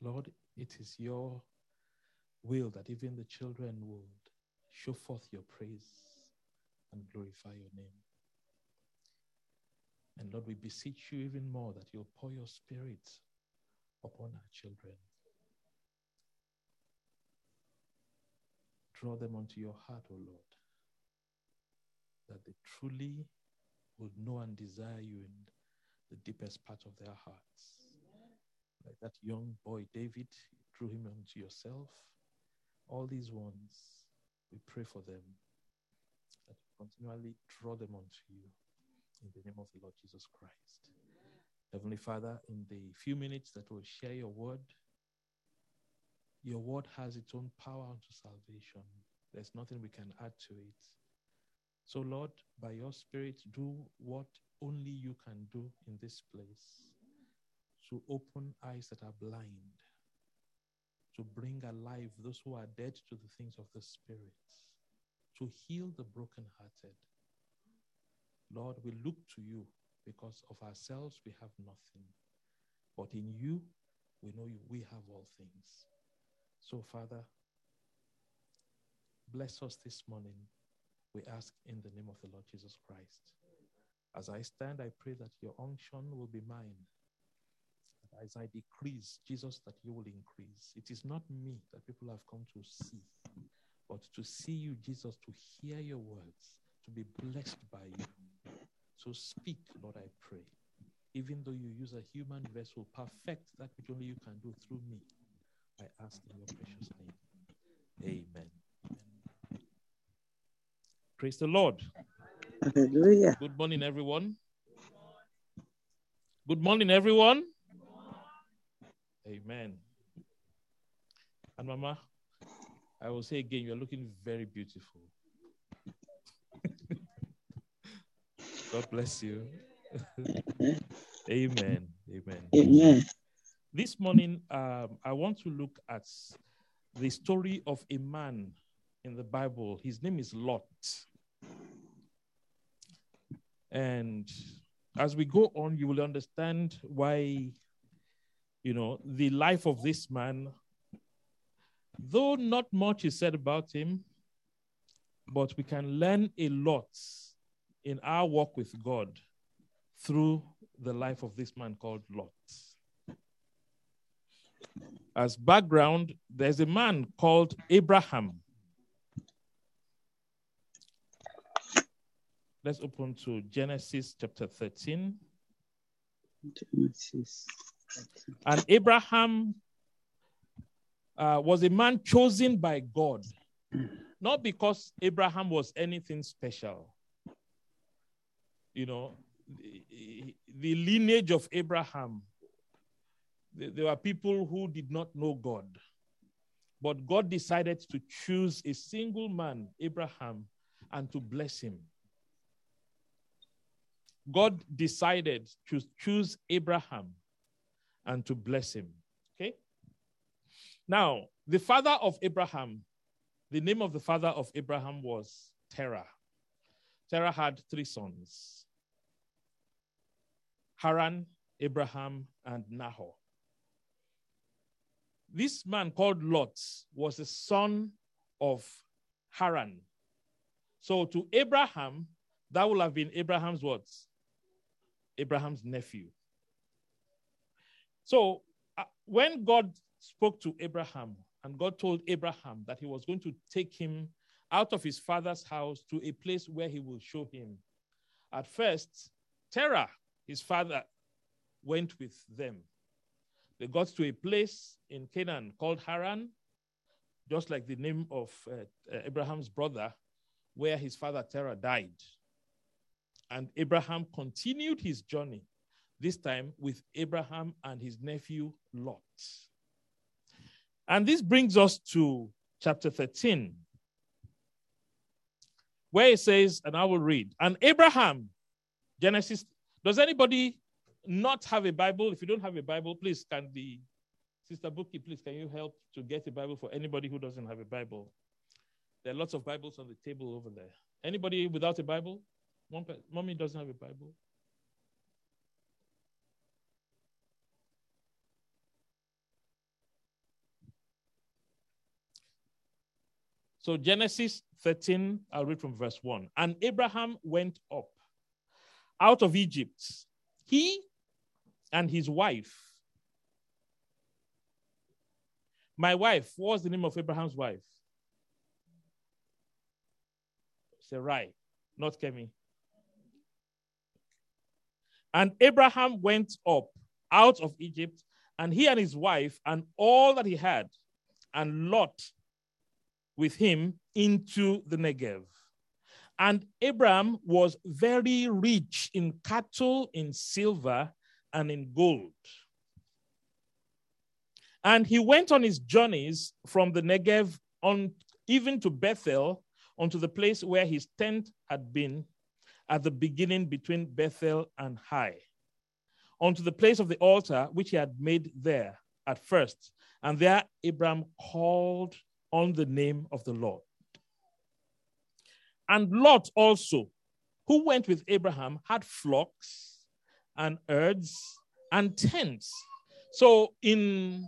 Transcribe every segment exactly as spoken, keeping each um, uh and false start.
Lord, it is your will that even the children would show forth your praise and glorify your name. And Lord, we beseech you even more that you'll pour your spirit upon our children. Draw them onto your heart, O Lord, that they truly would know and desire you in the deepest part of their hearts. Like that young boy, David, you drew him onto yourself. All these ones, we pray for them, that you continually draw them onto you in the name of the Lord Jesus Christ. Heavenly Father, in the few minutes that we'll share your word, your word has its own power unto salvation. There's nothing we can add to it. So, Lord, by your Spirit, do what only you can do in this place, to open eyes that are blind, to bring alive those who are dead to the things of the Spirit, to heal the brokenhearted. Lord, we look to you because of ourselves we have nothing, but in you we know you, we have all things. So, Father, bless us this morning, we ask in the name of the Lord Jesus Christ. As I stand, I pray that your unction will be mine. That as I decrease, Jesus, that you will increase. It is not me that people have come to see, but to see you, Jesus, to hear your words, to be blessed by you. So speak, Lord, I pray. Even though you use a human vessel, perfect that which only you can do through me. I ask in your precious name. Amen. Praise the Lord. Hallelujah. Good morning, everyone. Good morning, everyone. Amen. And Mama, I will say again, you're looking very beautiful. God bless you. Amen. Amen. Amen. This morning, um, I want to look at the story of a man in the Bible. His name is Lot. And as we go on, you will understand why, you know, the life of this man, though not much is said about him, but we can learn a lot in our walk with God through the life of this man called Lot. As background, there's a man called Abraham. Let's open to Genesis chapter thirteen. Genesis. And Abraham uh, was a man chosen by God, not because Abraham was anything special. You know, the, the lineage of Abraham, there were people who did not know God. But God decided to choose a single man, Abraham, and to bless him. God decided to choose Abraham and to bless him. Okay? Now, the father of Abraham, the name of the father of Abraham was Terah. Terah had three sons: Haran, Abraham, and Nahor. This man called Lot was the son of Haran. So to Abraham, that would have been Abraham's what? Abraham's nephew. So uh, when God spoke to Abraham, and God told Abraham that he was going to take him out of his father's house to a place where he will show him. At first, Terah, his father, went with them. They got to a place in Canaan called Haran, just like the name of uh, uh, Abraham's brother, where his father Terah died. And Abraham continued his journey, this time with Abraham and his nephew Lot. And this brings us to chapter thirteen, where it says, and I will read, and Abraham, Genesis, does anybody not have a Bible? If you don't have a Bible, please, can the Sister Buki, please, can you help to get a Bible for anybody who doesn't have a Bible? There are lots of Bibles on the table over there. Anybody without a Bible? One person, Mommy doesn't have a Bible. So Genesis thirteen, I'll read from verse one. And Abraham went up out of Egypt, he and his wife. My wife, what was the name of Abraham's wife? Sarai, not Kemi. And Abraham went up out of Egypt, and he and his wife, and all that he had, and Lot with him into the Negev. And Abraham was very rich in cattle, in silver, and in gold. And he went on his journeys from the Negev on even to Bethel, unto the place where his tent had been at the beginning between Bethel and Hai, unto the place of the altar which he had made there at first. And there Abraham called on the name of the Lord. And Lot also, who went with Abraham, had flocks and herds and tents. So in,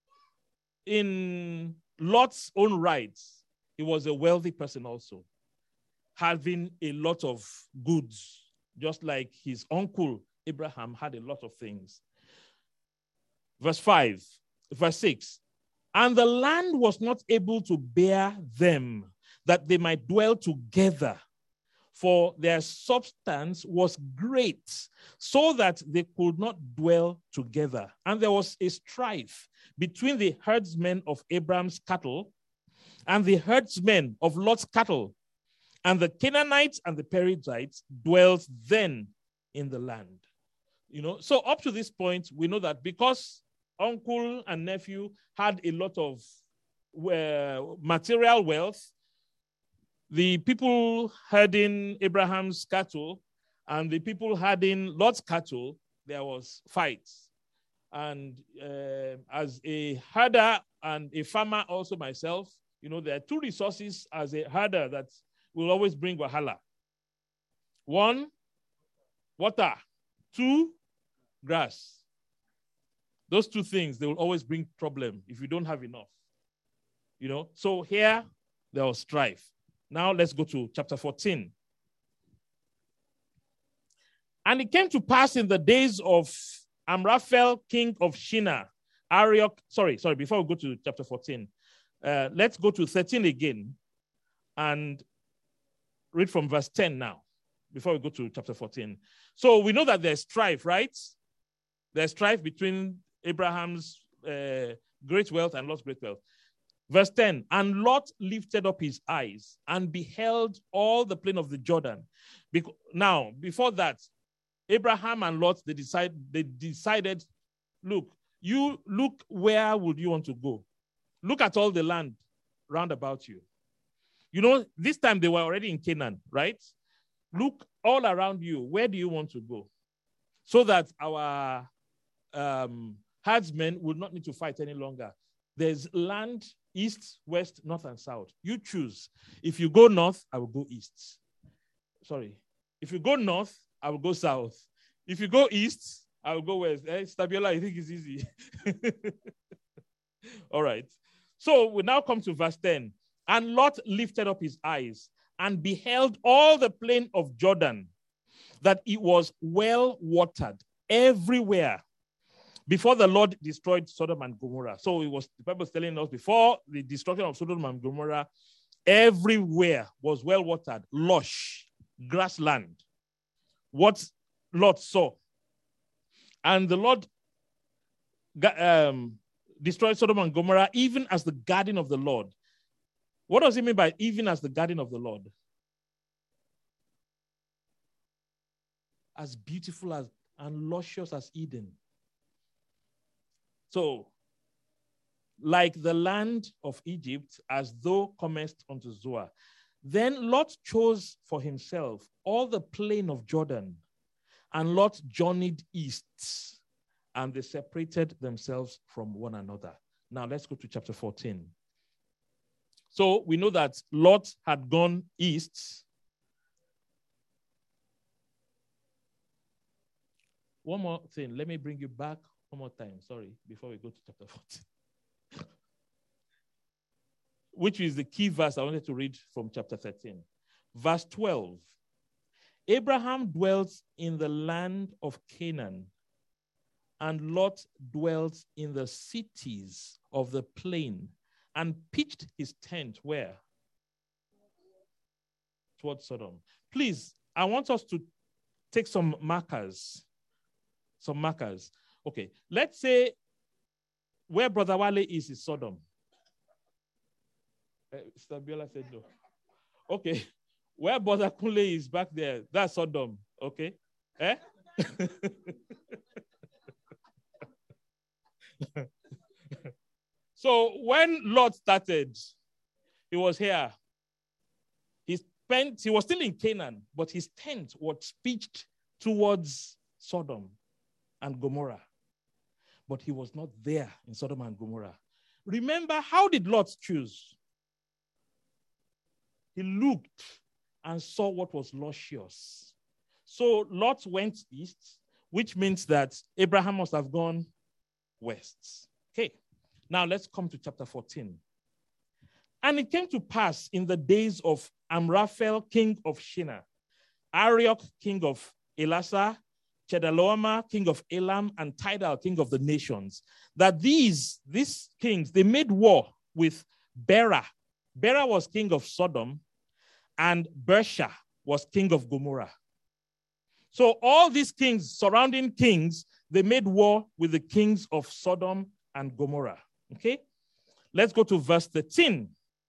in Lot's own rights, he was a wealthy person also, having a lot of goods, just like his uncle Abraham had a lot of things. Verse five, verse six, and the land was not able to bear them, that they might dwell together, for their substance was great, so that they could not dwell together. And there was a strife between the herdsmen of Abraham's cattle and the herdsmen of Lot's cattle. And the Canaanites and the Perizzites dwelt then in the land. You know, so up to this point, we know that because uncle and nephew had a lot of uh, material wealth, the people herding Abraham's cattle and the people herding Lot's cattle, there was fights. And uh, as a herder and a farmer also myself, you know, there are two resources as a herder that will always bring wahala. One, water. Two, grass. Those two things, they will always bring problem if you don't have enough. You know, so here there was strife. Now let's go to chapter fourteen. And it came to pass in the days of Amraphel, king of Shinar, Arioch, sorry, sorry, before we go to chapter fourteen, uh, let's go to thirteen again and read from verse ten now, before we go to chapter fourteen. So we know that there's strife, right? There's strife between Abraham's uh, great wealth and Lot's great wealth. Verse ten, and Lot lifted up his eyes and beheld all the plain of the Jordan. Be- now, before that, Abraham and Lot, they, decide, they decided, look, you look, where would you want to go? Look at all the land round about you. You know, this time they were already in Canaan, right? Look all around you. Where do you want to go? So that our um, herdsmen would not need to fight any longer. There's land, east, west, north, and south. You choose. If you go north, I will go east. Sorry. If you go north, I will go south. If you go east, I will go west. Eh, Stabiola, I think it's easy. All right. So we now come to verse ten. And Lot lifted up his eyes and beheld all the plain of Jordan, that it was well watered everywhere, before the Lord destroyed Sodom and Gomorrah. So it was, the Bible is telling us, before the destruction of Sodom and Gomorrah, everywhere was well watered, lush, grassland. What Lot saw. And the Lord um, destroyed Sodom and Gomorrah, even as the garden of the Lord. What does it mean by even as the garden of the Lord? As beautiful as and luscious as Eden. So, like the land of Egypt, as thou comest unto Zoar. Then Lot chose for himself all the plain of Jordan, and Lot journeyed east, and they separated themselves from one another. Now let's go to chapter fourteen. So we know that Lot had gone east. One more thing, let me bring you back one more time, sorry, before we go to chapter fourteen. which is the key verse I wanted to read from chapter thirteen. Verse twelve. Abraham dwelt in the land of Canaan, and Lot dwelt in the cities of the plain, and pitched his tent where? Towards Sodom. Please, I want us to take some markers. Some markers. Okay, let's say where Brother Wale is is Sodom. Uh, Stabiola said no. Okay, where Brother Kunle is back there, that's Sodom. Okay, eh? So when Lot started, he was here. He spent, he was still in Canaan, but his tent was pitched towards Sodom and Gomorrah. But he was not there in Sodom and Gomorrah. Remember, how did Lot choose? He looked and saw what was luscious. So Lot went east, which means that Abraham must have gone west. Okay, now let's come to chapter fourteen. And it came to pass in the days of Amraphel, king of Shinar, Arioch, king of Elasar, Chedorlaomer, king of Elam, and Tidal, king of the nations, that these, these kings, they made war with Bera. Bera was king of Sodom, and Bersha was king of Gomorrah. So all these kings, surrounding kings, they made war with the kings of Sodom and Gomorrah. Okay? Let's go to verse thirteen.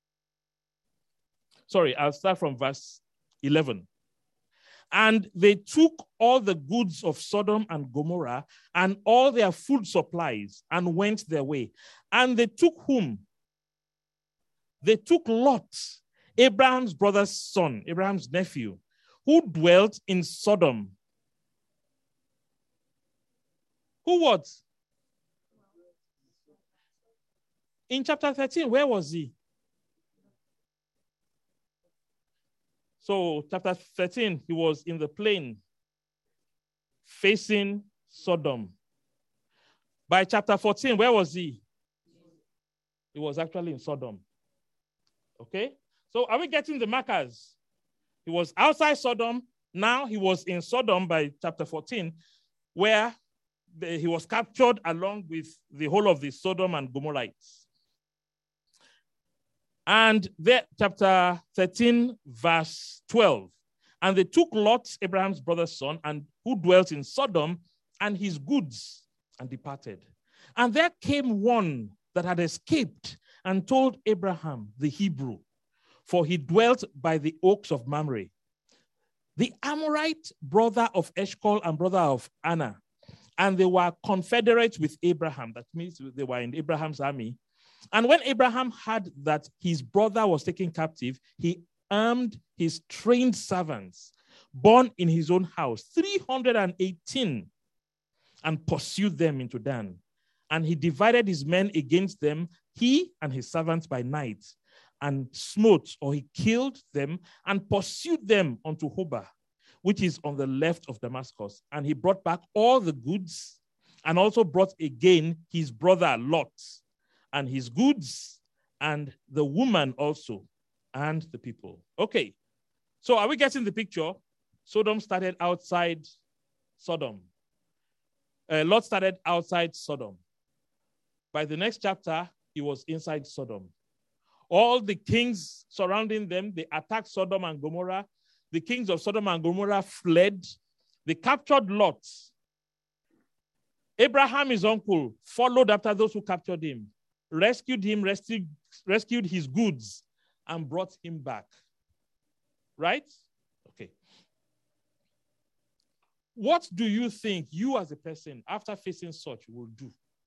Sorry, I'll start from verse eleven. And they took all the goods of Sodom and Gomorrah and all their food supplies and went their way. And they took whom? They took Lot, Abraham's brother's son, Abraham's nephew, who dwelt in Sodom. Who was? In chapter thirteen, where was he? So, chapter thirteen, he was in the plain facing Sodom. By chapter fourteen, where was he? He was actually in Sodom. Okay? So, are we getting the markers? He was outside Sodom. Now, he was in Sodom by chapter fourteen, where the, he was captured along with the whole of the Sodom and Gomorrites. And there, chapter thirteen, verse twelve. And they took Lot, Abraham's brother's son, and who dwelt in Sodom, and his goods, and departed. And there came one that had escaped and told Abraham, the Hebrew, for he dwelt by the oaks of Mamre, the Amorite brother of Eshcol and brother of Anna. And they were confederates with Abraham. That means they were in Abraham's army. And when Abraham heard that his brother was taken captive, he armed his trained servants, born in his own house, three hundred eighteen, and pursued them into Dan. And he divided his men against them, he and his servants by night, and smote, or he killed them, and pursued them unto Hobah, which is on the left of Damascus. And he brought back all the goods, and also brought again his brother Lot, and his goods, and the woman also, and the people. Okay, so are we getting the picture? Sodom started outside Sodom. Uh, Lot started outside Sodom. By the next chapter, he was inside Sodom. All the kings surrounding them, they attacked Sodom and Gomorrah. The kings of Sodom and Gomorrah fled. They captured Lot. Abraham, his uncle, followed after those who captured him, rescued him, rescued, rescued his goods, and brought him back. Right? Okay. What do you think you as a person, after facing such, will do?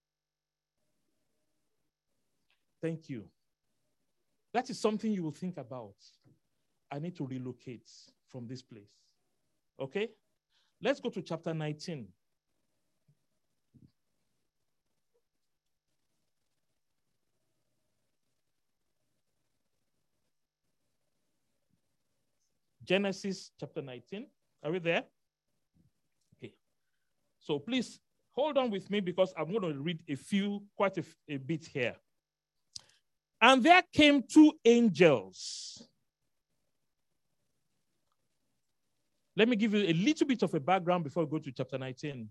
Thank you. That is something you will think about. I need to relocate from this place. Okay? Let's go to chapter nineteen. Genesis chapter nineteen. Are we there? Okay. So please hold on with me because I'm going to read a few, quite a, a bit here. And there came two angels. Let me give you a little bit of a background before we go to chapter nineteen.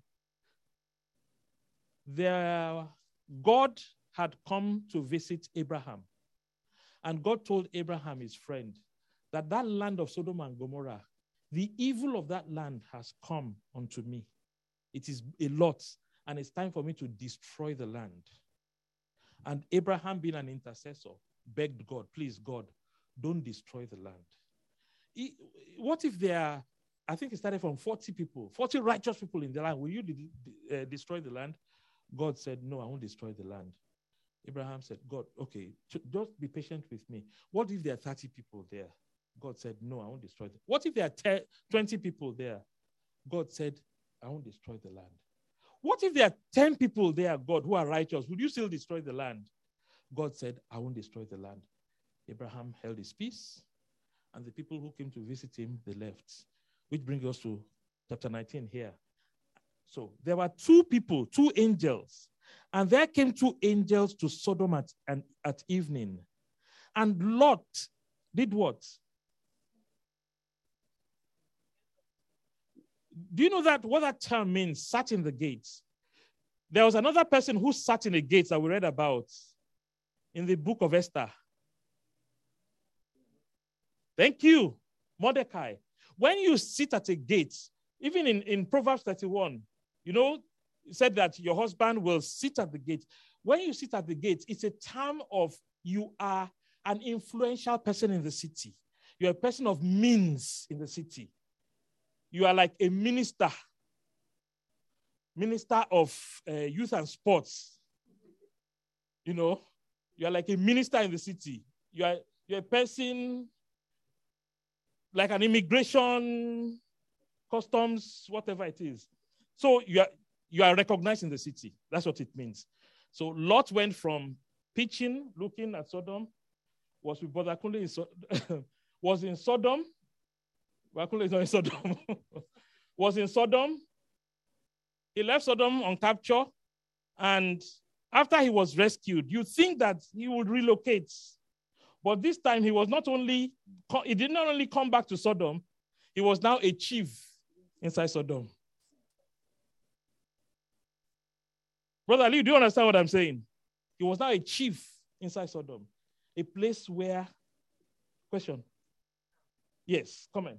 There, God had come to visit Abraham. And God told Abraham, his friend, that that land of Sodom and Gomorrah, the evil of that land has come unto me. It is a lot, and it's time for me to destroy the land. And Abraham, being an intercessor, begged God, please, God, don't destroy the land. He, what if there are, I think it started from forty people, forty righteous people in the land. Will you de- de- uh, destroy the land? God said, no, I won't destroy the land. Abraham said, God, okay, just be patient with me. What if there are thirty people there? God said, no, I won't destroy them. What if there are twenty people there? God said, I won't destroy the land. What if there are ten people there, God, who are righteous? Would you still destroy the land? God said, I won't destroy the land. Abraham held his peace, and the people who came to visit him, they left. Which brings us to chapter nineteen here. So there were two people, two angels, and there came two angels to Sodom at, and, at evening. And Lot did what? Do you know that what that term means? Sat in the gates. There was another person who sat in the gates that we read about in the book of Esther. Thank you, Mordecai. When you sit at a gate, even in, in Proverbs thirty-one, you know, it said that your husband will sit at the gate. When you sit at the gate, it's a term of you are an influential person in the city. You're a person of means in the city. You are like a minister, minister of uh, youth and sports. You know, you are like a minister in the city. You are you're a person like an immigration, customs, whatever it is. So you are you are recognized in the city. That's what it means. So Lot went from pitching, looking at Sodom, was with Brother Kunle in so- was in Sodom. Brother Kunle is not in Sodom. was in Sodom. He left Sodom on capture, and after he was rescued, you think that he would relocate. But this time he was not only, he did not only come back to Sodom, he was now a chief inside Sodom. Brother Lee, do you understand what I'm saying? He was now a chief inside Sodom. A place where, question? Yes, comment.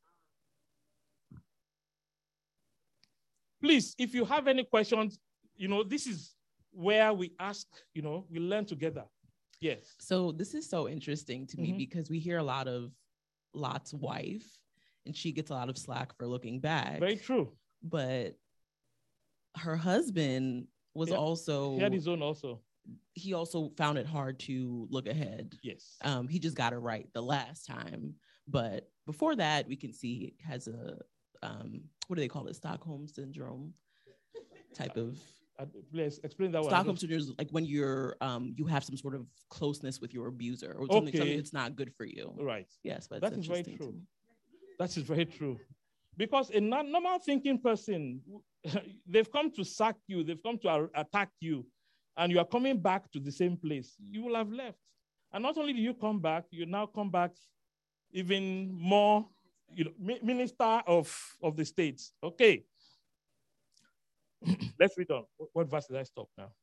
Please, if you have any questions, you know, this is where we ask, you know, we learn together. Yes. So this is so interesting to me Mm-hmm. because we hear a lot of Lot's wife, and she gets a lot of slack for looking back. Very true. But her husband was Yeah. also, He had his own also. he also found it hard to look ahead. Yes. Um, he just got it right the last time. But before that, we can see he has a, um, what do they call it? Stockholm syndrome type of. Uh, please explain that one. Stockholm syndrome is like when you're, um, you have some sort of closeness with your abuser or something, Okay. something that's not good for you. Right. Yes, but That it's is very interesting to true. me. That is very true. Because a non- normal thinking person, they've come to sack you, they've come to a- attack you, and you are coming back to the same place. You will have left. And not only do you come back, you now come back even more, you know, mi- minister of, of the states. Okay. Let's read on. What, what verse did I stop now?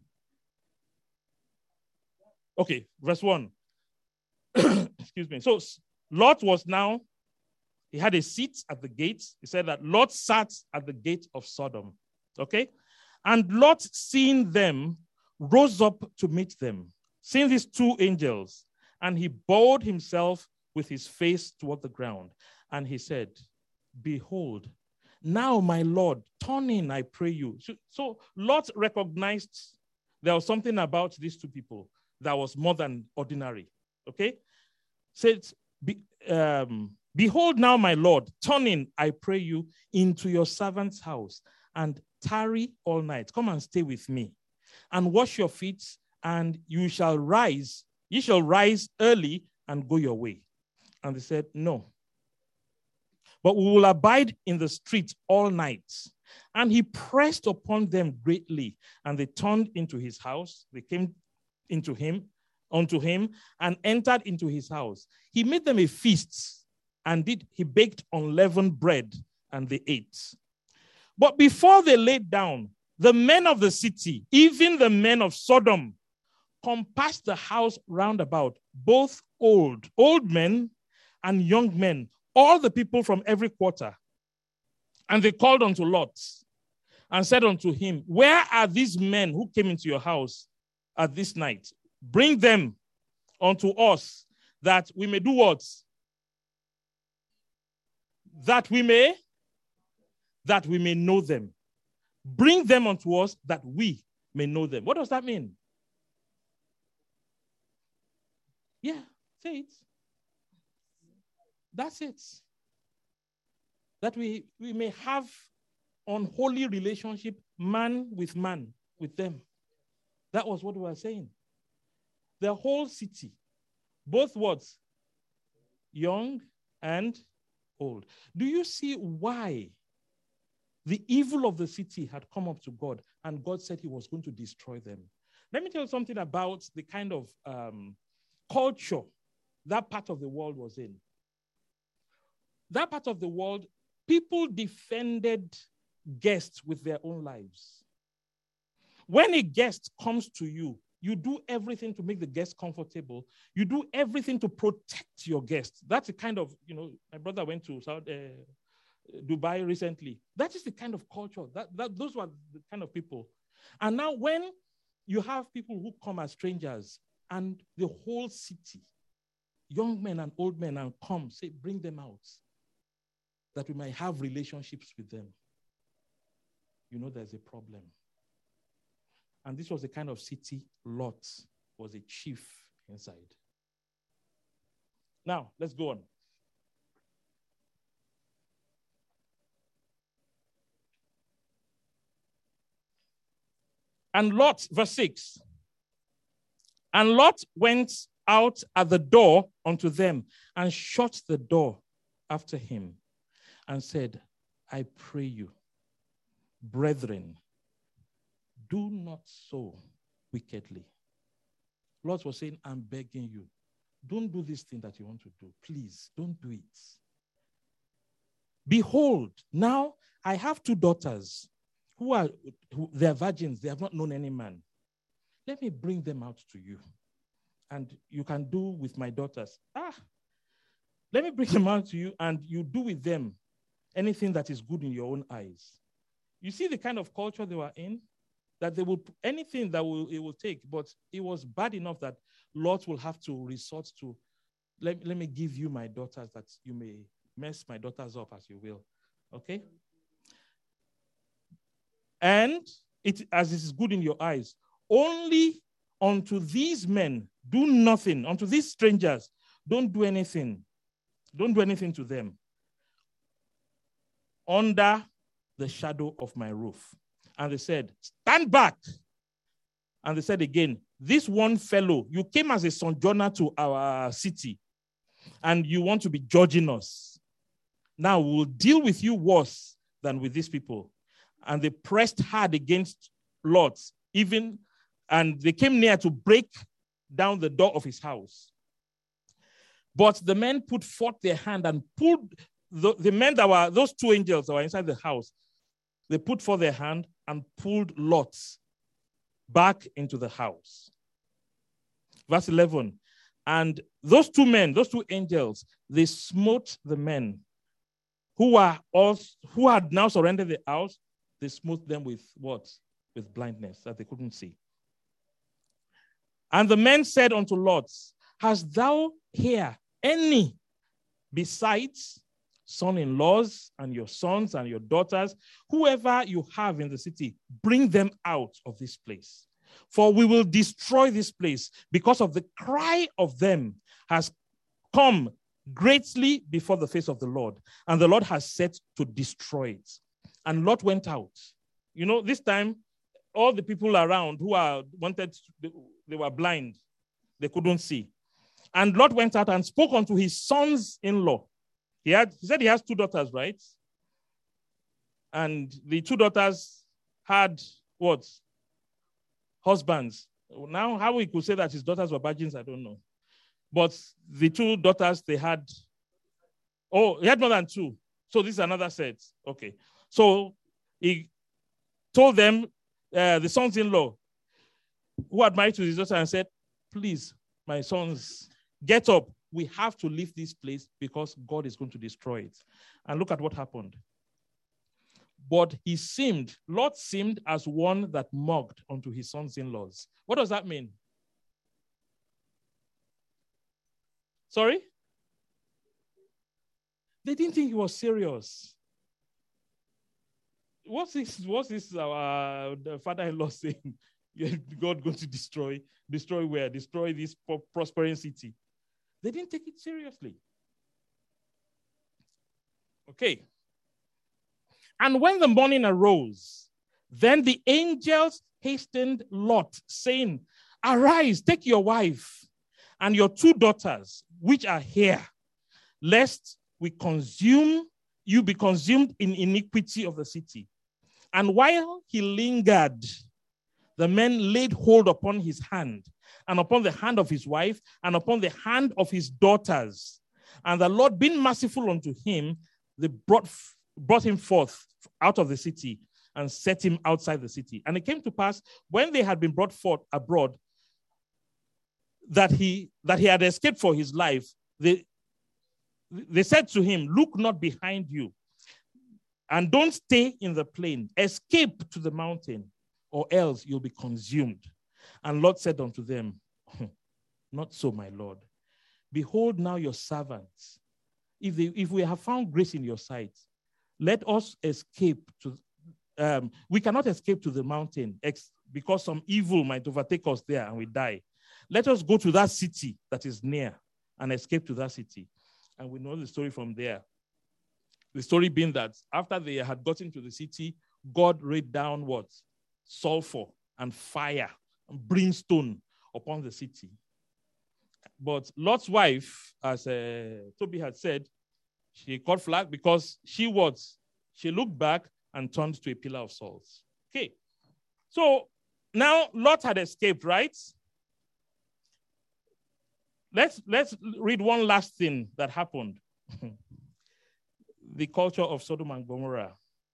Okay, verse one. Excuse me. So Lot was now, he had a seat at the gate. He said that Lot sat at the gate of Sodom. Okay? And Lot, seeing them, rose up to meet them, seeing these two angels, and he bowed himself with his face toward the ground. And he said, behold, now my Lord, turn in, I pray you. So, so Lot recognized there was something about these two people that was more than ordinary. Okay? Said, Be, um, behold now, my Lord, turn in, I pray you, into your servant's house and tarry all night. Come and stay with me and wash your feet, and you shall rise. You shall rise early and go your way. And they said, no, but we will abide in the street all night. And he pressed upon them greatly, and they turned into his house. They came into him unto him and entered into his house. He made them a feast and did he baked unleavened bread and they ate. But before they laid down, the men of the city, even the men of Sodom, compassed the house round about, both old, old men and young men, all the people from every quarter. And they called unto Lot and said unto him, where are these men who came into your house at this night? Bring them unto us, that we may do what? That we may, that we may know them. Bring them unto us, that we may know them. What does that mean? Yeah, say it. That's it. That we, we may have unholy relationship, man with man, with them. That was what we were saying. The whole city, both words, young and old. Do you see why the evil of the city had come up to God and God said he was going to destroy them? Let me tell you something about the kind of um, culture that part of the world was in. That part of the world, people defended guests with their own lives. When a guest comes to you, you do everything to make the guest comfortable. You do everything to protect your guest. That's the kind of, you know, my brother went to South, uh, Dubai recently. That is the kind of culture. That, that Those were the kind of people. And now when you have people who come as strangers and the whole city, young men and old men, and come, say, bring them out, that we might have relationships with them. You know there's a problem. And this was the kind of city Lot was a chief inside. Now, let's go on. And Lot, verse six. And Lot went out at the door unto them and shut the door after him and said, I pray you, brethren, do not so wickedly. Lot was saying, I'm begging you, don't do this thing that you want to do. Please, don't do it. Behold, now I have two daughters who are, who, they are virgins. They have not known any man. Let me bring them out to you. And you can do with my daughters. Ah, let me bring them out to you and you do with them anything that is good in your own eyes. You see the kind of culture they were in? That they will, anything that will, it will take, but it was bad enough that Lot will have to resort to, let, let me give you my daughters that you may mess my daughters up as you will. Okay? And it, as it is good in your eyes, only unto these men do nothing, unto these strangers, don't do anything. Don't do anything to them. Under the shadow of my roof. And they said, stand back. And they said again, this one fellow, you came as a sojourner to our city, and you want to be judging us. Now we'll deal with you worse than with these people. And they pressed hard against Lot, even, and they came near to break down the door of his house. But the men put forth their hand and pulled the, the men that were, those two angels that were inside the house, they put forth their hand and pulled Lot back into the house. Verse eleven. And those two men, those two angels, they smote the men who were also, who had now surrendered the house. They smote them with what? With blindness, that they couldn't see. And the men said unto Lot, hast thou here any besides son-in-laws and your sons and your daughters, whoever you have in the city, bring them out of this place. For we will destroy this place, because of the cry of them has come greatly before the face of the Lord, and the Lord has set to destroy it. And Lot went out. You know, this time, all the people around who are wanted, to, they were blind. They couldn't see. And Lot went out and spoke unto his sons-in-law. He had, he said he has two daughters, right? And the two daughters had what? Husbands. Now, how we could say that his daughters were virgins, I don't know. But the two daughters, they had, oh, he had more than two. So this is another set. Okay. So he told them, uh, the sons-in-law, who had married to his daughter, and said, please, my sons, get up. We have to leave this place because God is going to destroy it. And look at what happened. But he seemed, Lot seemed as one that mocked unto his sons-in-laws. What does that mean? Sorry? They didn't think he was serious. What's this? What's this? Our uh, father-in-law saying? God going to destroy, destroy where? Destroy this prospering city. They didn't take it seriously. Okay. And when the morning arose, then the angels hastened Lot, saying, arise, take your wife and your two daughters, which are here, lest we consume, you be consumed in iniquity of the city. And while he lingered, the men laid hold upon his hand, and upon the hand of his wife, and upon the hand of his daughters. And the Lord, being merciful unto him, they brought, brought him forth out of the city and set him outside the city. And it came to pass, when they had been brought forth abroad, that he, that he had escaped for his life, they, they said to him, look not behind you, and don't stay in the plain. Escape to the mountain, or else you'll be consumed. And Lot said unto them, not so, my Lord. Behold now your servants. If, they, if we have found grace in your sight, let us escape to, um, we cannot escape to the mountain ex- because some evil might overtake us there and we die. Let us go to that city that is near and escape to that city. And we know the story from there. The story being that after they had gotten to the city, God rained down what? Sulfur and fire and brimstone upon the city. But Lot's wife, as uh, Toby had said, she caught flag because she was, she looked back and turned to a pillar of salt. Okay. So now Lot had escaped, right? Let's, let's read one last thing that happened. The culture of Sodom and Gomorrah.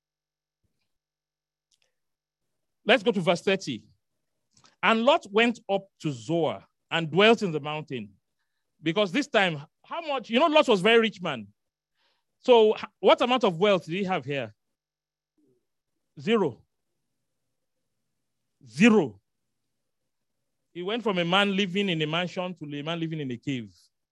Let's go to verse thirty. And Lot went up to Zoar and dwelt in the mountain. Because this time, how much? You know, Lot was a very rich man. So what amount of wealth did he have here? Zero. Zero. He went from a man living in a mansion to a man living in a cave.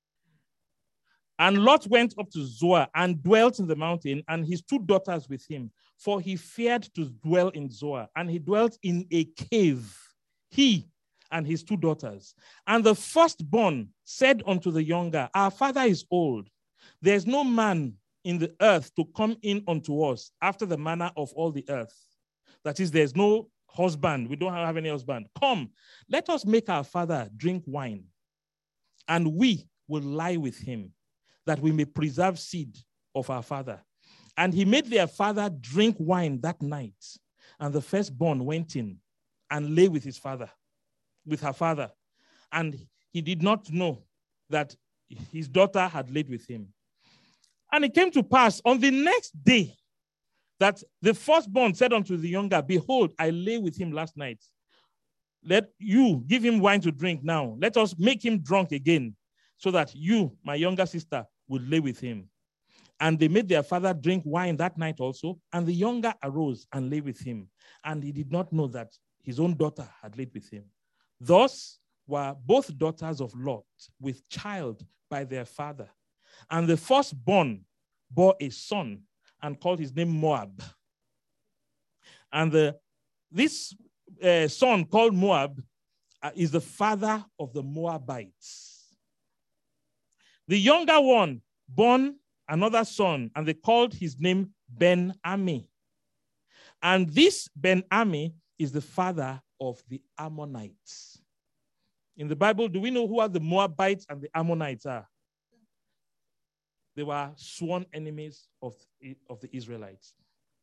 And Lot went up to Zoar and dwelt in the mountain, and his two daughters with him, for he feared to dwell in Zoar, and he dwelt in a cave, he and his two daughters. And the firstborn said unto the younger, our father is old. There is no man in the earth to come in unto us after the manner of all the earth. That is, there's no husband. We don't have any husband. Come, let us make our father drink wine, and we will lie with him, that we may preserve seed of our father. And he made their father drink wine that night. And the firstborn went in and lay with his father, with her father. And he did not know that his daughter had laid with him. And it came to pass on the next day that the firstborn said unto the younger, behold, I lay with him last night. Let you give him wine to drink now. Let us make him drunk again, so that you, my younger sister, would lay with him. And they made their father drink wine that night also, and the younger arose and lay with him. And he did not know that his own daughter had laid with him. Thus were both daughters of Lot with child by their father. And the firstborn bore a son and called his name Moab. And the, this uh, son called Moab uh, is the father of the Moabites. The younger one born another son, and they called his name Ben-Ami. And this Ben-Ami is the father of the Ammonites. In the Bible, do we know who are the Moabites and the Ammonites are? They were sworn enemies of, of the Israelites.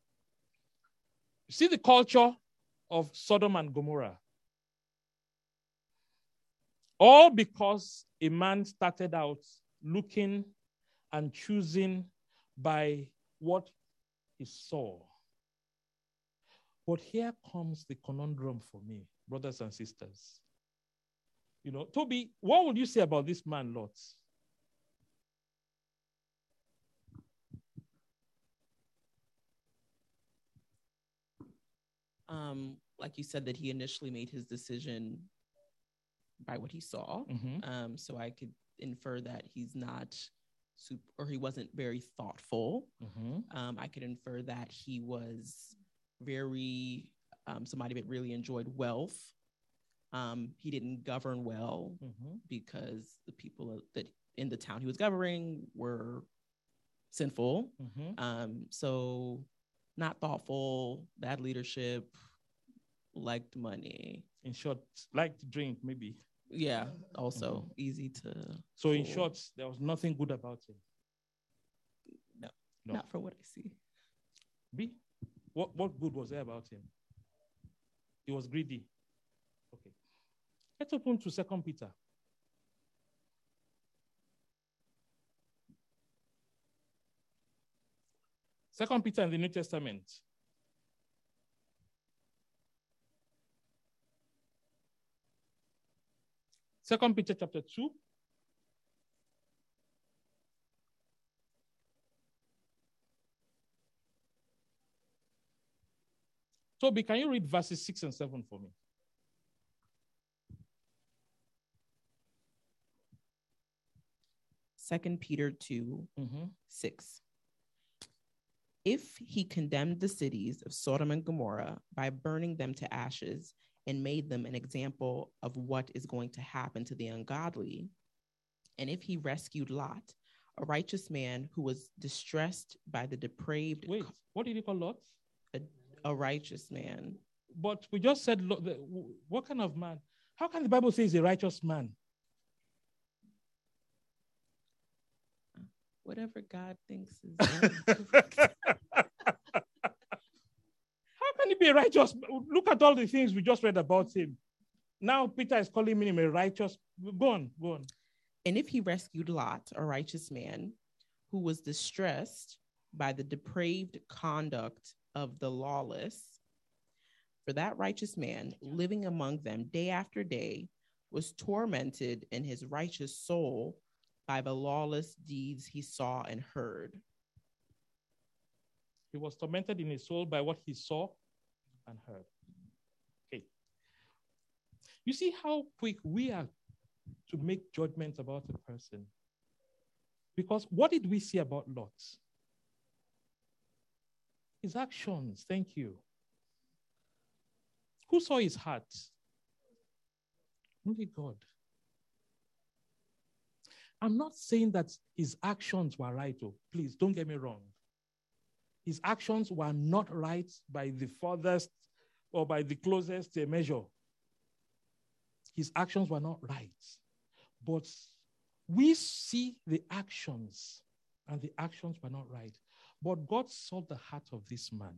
You see the culture of Sodom and Gomorrah. All because a man started out looking and choosing by what he saw. But here comes the conundrum for me, brothers and sisters. You know, Toby, what would you say about this man, Lot? Um, like you said, that he initially made his decision by what he saw. Mm-hmm. Um, so I could infer that he's not super, or he wasn't very thoughtful. Mm-hmm. Um, I could infer that he was very um, somebody that really enjoyed wealth. Um, he didn't govern well Mm-hmm. because the people that in the town he was governing were sinful. Mm-hmm. Um, so not thoughtful, bad leadership, liked money. In short, like to drink, maybe. Yeah, also Mhm. easy to. So in fool. short, there was nothing good about him. No, No. not for what I see. B, what, what good was there about him? He was greedy. Okay. Let's open to Second Peter. Second Peter in the New Testament. Second Peter chapter two. Toby, can you read verses six and seven for me? Second Peter two, Mm-hmm. six. If he condemned the cities of Sodom and Gomorrah by burning them to ashes and made them an example of what is going to happen to the ungodly, and if he rescued Lot, a righteous man who was distressed by the depraved, Wait, what did you call Lot? a, a righteous man. But we just said, Lot- the- what kind of man? How can the Bible say he's a righteous man? Whatever God thinks is. How can he be a righteous? Look at all the things we just read about him. Now Peter is calling him a righteous. Go on, go on. And if he rescued Lot, a righteous man, who was distressed by the depraved conduct of the lawless, for that righteous man, living among them day after day, was tormented in his righteous soul by the lawless deeds he saw and heard. He was tormented in his soul by what he saw and heard. Okay. You see how quick we are to make judgments about a person? Because what did we see about Lot? His actions, thank you. Who saw his heart? Only God. I'm not saying that his actions were right. Oh, please don't get me wrong. His actions were not right by the furthest or by the closest measure. His actions were not right. But we see the actions, and the actions were not right. But God saw the heart of this man.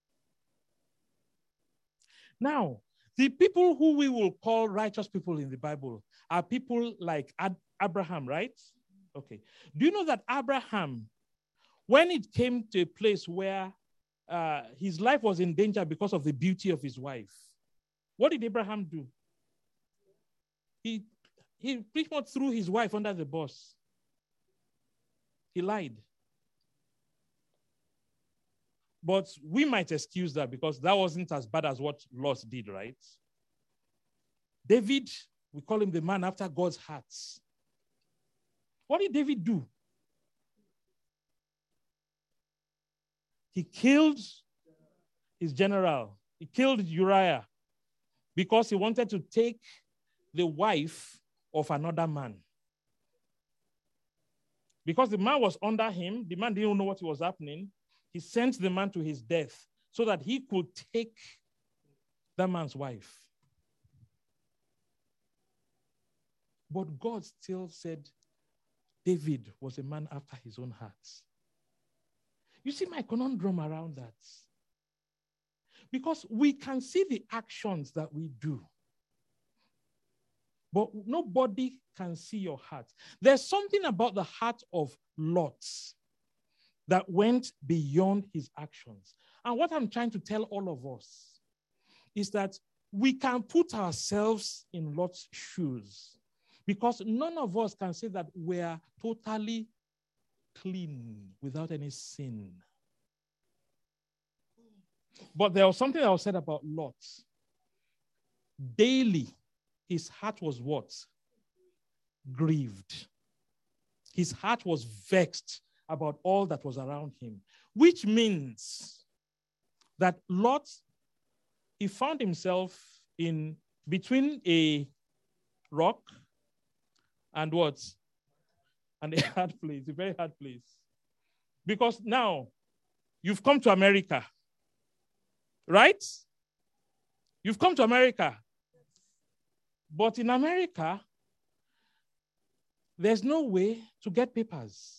Now, the people who we will call righteous people in the Bible are people like Ad- Abraham, right? Okay. Do you know that Abraham, when it came to a place where uh, his life was in danger because of the beauty of his wife, what did Abraham do? He, he pretty much threw his wife under the bus. He lied. But we might excuse that because that wasn't as bad as what Lot did, right? David, we call him the man after God's heart. What did David do? He killed his general. He killed Uriah because he wanted to take the wife of another man. Because the man was under him, the man didn't know what was happening. He sent the man to his death so that he could take that man's wife. But God still said David was a man after his own heart. You see my conundrum around that? Because we can see the actions that we do. But nobody can see your heart. There's something about the heart of Lot that went beyond his actions. And what I'm trying to tell all of us is that we can put ourselves in Lot's shoes, because none of us can say that we're totally clean without any sin. But there was something that was said about Lot. Daily, his heart was what? Grieved. His heart was vexed about all that was around him, which means that Lot, he found himself in between a rock and what? And a hard place, a very hard place. Because now you've come to America, right? You've come to America. But in America, there's no way to get papers.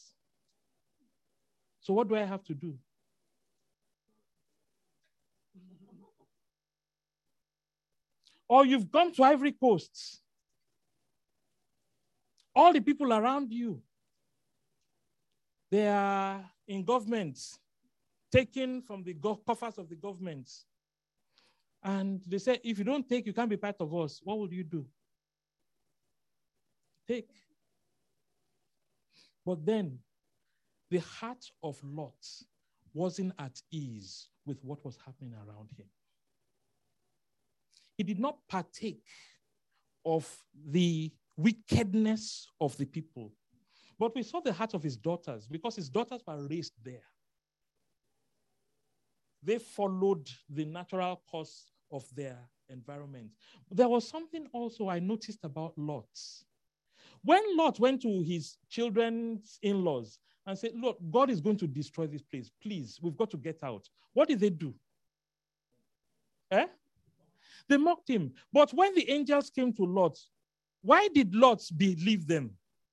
So what do I have to do? Or you've gone to Ivory Coast. All the people around you, they are in government, taken from the coffers of the government. And they say, if you don't take, you can't be part of us. What would you do? Take. But then, the heart of Lot wasn't at ease with what was happening around him. He did not partake of the wickedness of the people. But we saw the heart of his daughters, because his daughters were raised there. They followed the natural course of their environment. There was something also I noticed about Lot. When Lot went to his children's in-laws and said, look, God is going to destroy this place. Please, we've got to get out. What did they do? Eh? They mocked him. But when the angels came to Lot, why did Lot believe them?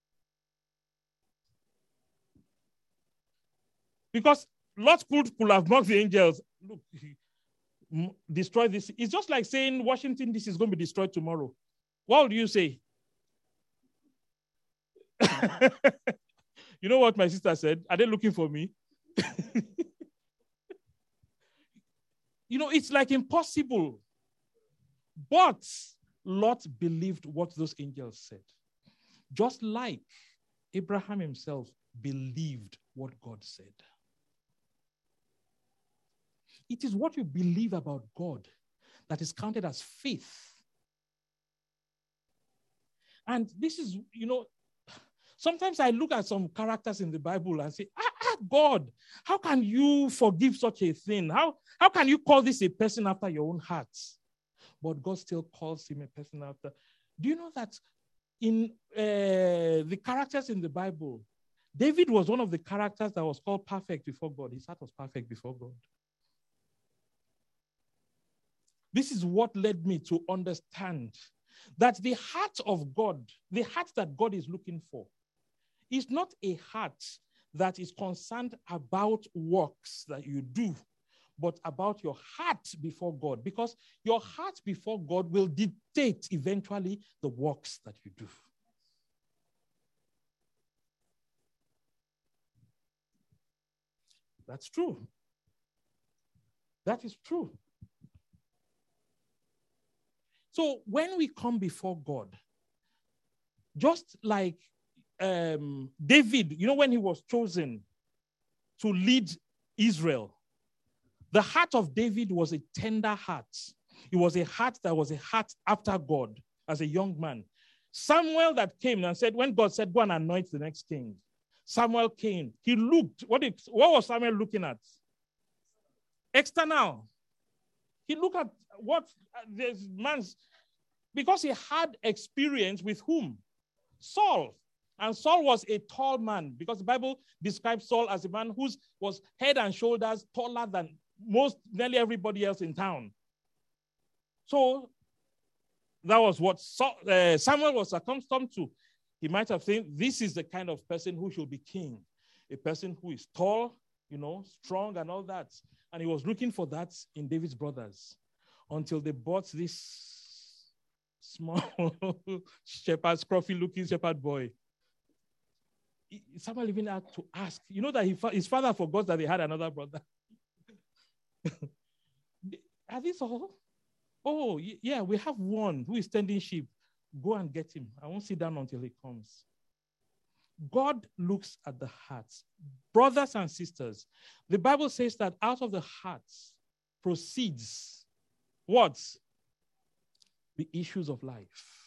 Because Lot could, could have mocked the angels. Look, destroy this. It's just like saying Washington, D C is going to be destroyed tomorrow. What would you say? You know what my sister said? Are they looking for me? You know, it's like impossible. But Lot believed what those angels said. Just like Abraham himself believed what God said. It is what you believe about God that is counted as faith. And this is, you know, sometimes I look at some characters in the Bible and say, ah, ah, God, how can you forgive such a thing? How, how can you call this a person after your own heart? But God still calls him a person after. Do you know that in uh, the characters in the Bible, David was one of the characters that was called perfect before God. His heart was perfect before God. This is what led me to understand that the heart of God, the heart that God is looking for, is not a heart that is concerned about works that you do, but about your heart before God, because your heart before God will dictate eventually the works that you do. That's true. That is true. So when we come before God, just like um, David, you know, when he was chosen to lead Israel, the heart of David was a tender heart. It was a heart that was a heart after God as a young man. Samuel that came and said, when God said, go and anoint the next king, Samuel came. He looked. What, did, what was Samuel looking at? External. He looked at what this man's, because he had experience with whom? Saul. And Saul was a tall man, because the Bible describes Saul as a man who was head and shoulders taller than most, nearly everybody else in town. So that was what Saul, uh, Samuel was accustomed to. He might have said, this is the kind of person who should be king, a person who is tall, you know, strong and all that. And he was looking for that in David's brothers until they brought this small shepherd, scruffy looking shepherd boy. Samuel even had to ask. You know that he, his father forgot that they had another brother. Are these all? Oh, yeah, we have one who is tending sheep. Go and get him. I won't sit down until he comes. God looks at the hearts. Brothers and sisters, the Bible says that out of the hearts proceeds what? The issues of life.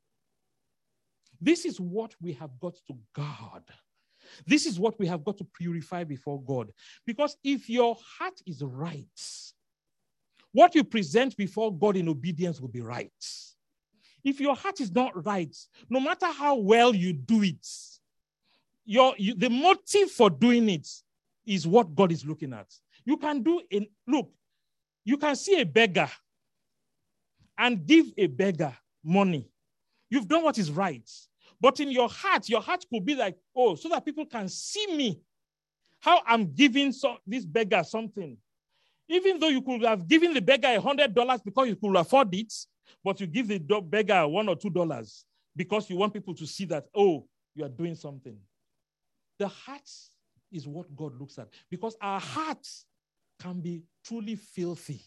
This is what we have got to guard. This is what we have got to purify before God. Because if your heart is right, what you present before God in obedience will be right. If your heart is not right, no matter how well you do it, your you, the motive for doing it is what God is looking at. You can do in look, you can see a beggar and give a beggar money. You've done what is right. But in your heart, your heart could be like, oh, so that people can see me, how I'm giving so, this beggar something. Even though you could have given the beggar one hundred dollars because you could afford it, but you give the beggar one or two dollars because you want people to see that, oh, you are doing something. The heart is what God looks at, because our hearts can be truly filthy.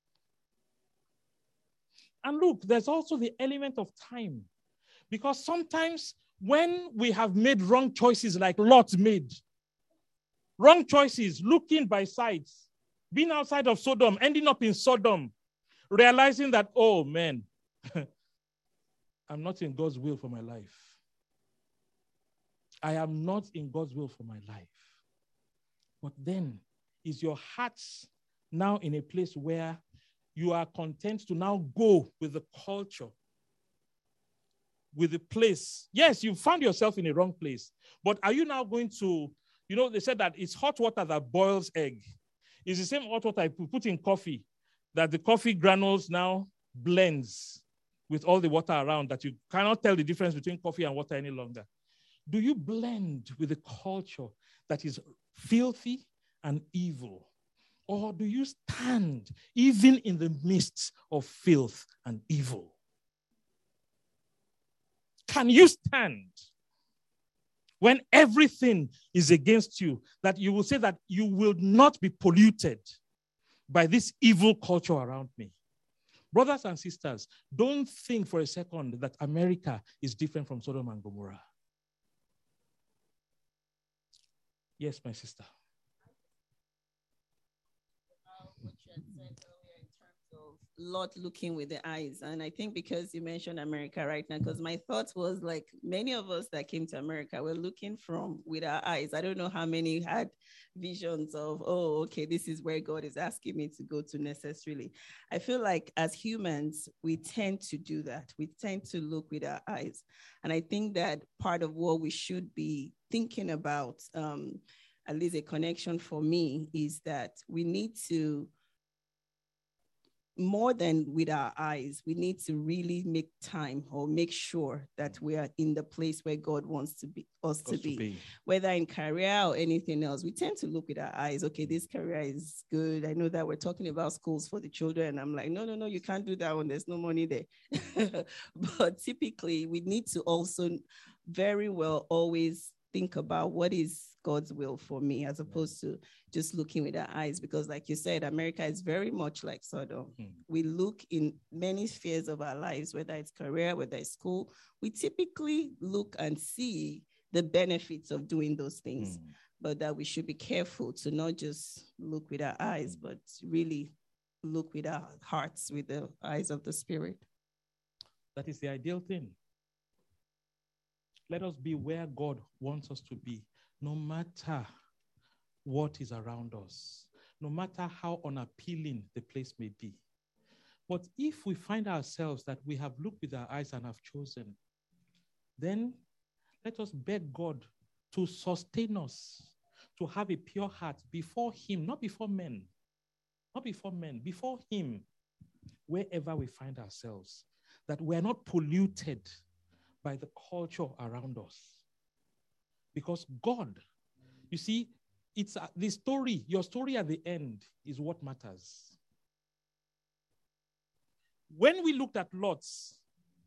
And look, there's also the element of time, because sometimes when we have made wrong choices like Lot made, wrong choices, looking by sights, being outside of Sodom, ending up in Sodom, realizing that, oh man, I'm not in God's will for my life. I am not in God's will for my life. But then, is your heart now in a place where you are content to now go with the culture, with the place? Yes, you found yourself in a wrong place, but are you now going to, you know, they said that it's hot water that boils egg. It's the same hot water I put in coffee, that the coffee granules now blends with all the water around, that you cannot tell the difference between coffee and water any longer. Do you blend with the culture that is filthy and evil? Or do you stand even in the midst of filth and evil? Can you stand when everything is against you, that you will say that you will not be polluted by this evil culture around me? Brothers and sisters, don't think for a second that America is different from Sodom and Gomorrah. Yes, my sister. What you had said earlier in terms of Lot looking with the eyes. And I think because you mentioned America right now, because my thought was like many of us that came to America were looking from with our eyes. I don't know how many had visions of, oh, okay, this is where God is asking me to go to necessarily. I feel like as humans, we tend to do that. We tend to look with our eyes. And I think that part of what we should be thinking about, um, at least a connection for me, is that we need to, more than with our eyes, we need to really make time or make sure that we are in the place where God wants to be us to be. to be. Whether in career or anything else, we tend to look with our eyes. Okay, this career is good. I know that we're talking about schools for the children, and I'm like, no, no, no, you can't do that one. There's no money there. But typically, we need to also very well always think about what is God's will for me, as opposed to just looking with our eyes. Because like you said, America is very much like Sodom. Mm. We look in many spheres of our lives, whether it's career, whether it's school, we typically look and see the benefits of doing those things, mm. but that we should be careful to not just look with our eyes, but really look with our hearts, with the eyes of the Spirit. That is the ideal thing. Let us be where God wants us to be, no matter what is around us, no matter how unappealing the place may be. But if we find ourselves that we have looked with our eyes and have chosen, then let us beg God to sustain us, to have a pure heart before Him, not before men, not before men, before Him, wherever we find ourselves, that we are not polluted by the culture around us. Because God, you see, it's uh, the story, your story at the end is what matters. When we looked at Lot's,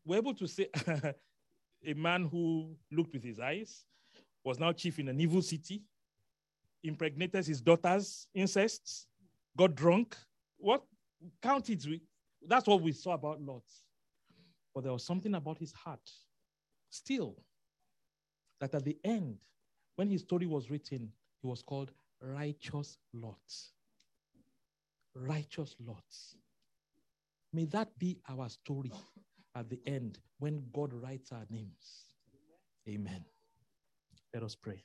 we're able to say a man who looked with his eyes was now chief in an evil city, impregnated his daughters, incest, got drunk. What? Count it. That's what we saw about Lot. But there was something about his heart still that at the end, when his story was written, he was called Righteous Lot. Righteous Lot. May that be our story at the end when God writes our names. Amen. Let us pray.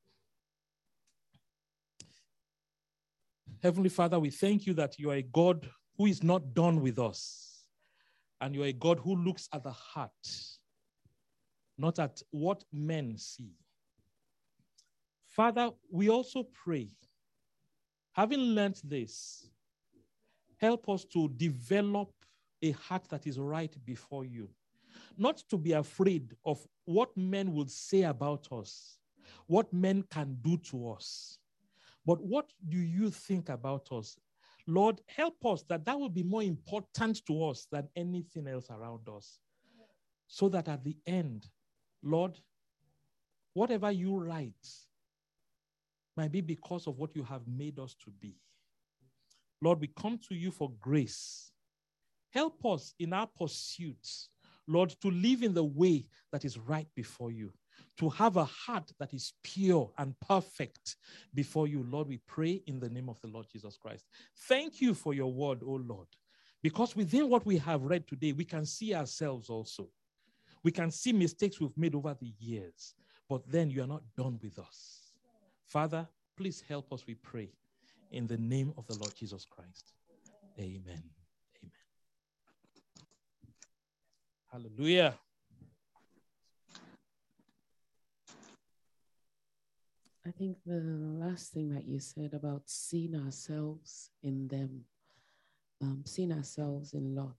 Heavenly Father, we thank you that you are a God who is not done with us. And you are a God who looks at the heart, not at what men see. Father, we also pray, having learnt this, help us to develop a heart that is right before you. Not to be afraid of what men will say about us, what men can do to us. But what do you think about us? Lord, help us that that will be more important to us than anything else around us. So that at the end, Lord, whatever you write might be because of what you have made us to be. Lord, we come to you for grace. Help us in our pursuits, Lord, to live in the way that is right before you, to have a heart that is pure and perfect before you. Lord, we pray in the name of the Lord Jesus Christ. Thank you for your word, oh Lord, because within what we have read today, we can see ourselves also. We can see mistakes we've made over the years, but then you are not done with us. Father, please help us, we pray, in the name of the Lord Jesus Christ. Amen. Amen. Hallelujah. I think the last thing that you said about seeing ourselves in them, um, seeing ourselves in Lot,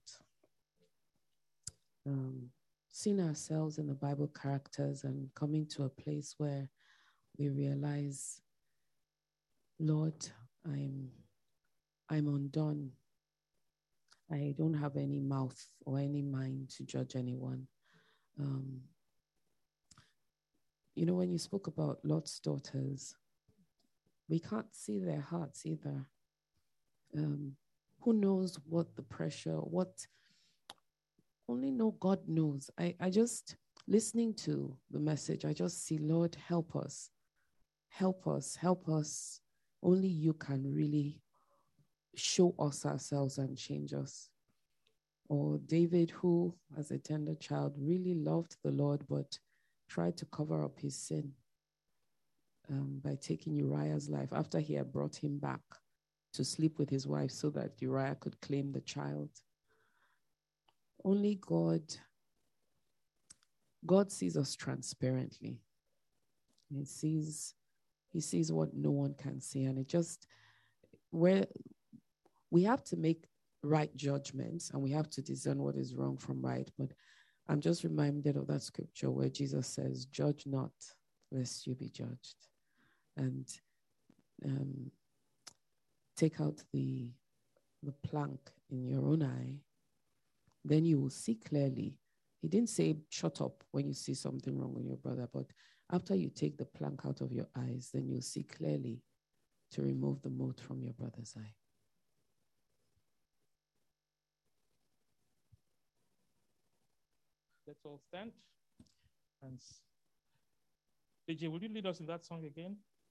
um, seeing ourselves in the Bible characters and coming to a place where we realize, Lord, I'm, I'm undone. I don't have any mouth or any mind to judge anyone. Um, You know, when you spoke about Lot's daughters, we can't see their hearts either. Um, who knows what the pressure, what, only know God knows. I, I just, listening to the message, I just see, Lord, help us. Help us, help us. Only you can really show us ourselves and change us. Or David, who, as a tender child, really loved the Lord, but tried to cover up his sin um, by taking Uriah's life after he had brought him back to sleep with his wife so that Uriah could claim the child. Only God, God sees us transparently. He sees, he sees what no one can see. And it just, where we have to make right judgments and we have to discern what is wrong from right. But I'm just reminded of that scripture where Jesus says, judge not, lest you be judged. And um, take out the, the plank in your own eye, then you will see clearly. He didn't say shut up when you see something wrong with your brother, but after you take the plank out of your eyes, then you'll see clearly to remove the mote from your brother's eye. Let's all stand. And A J, will you lead us in that song again?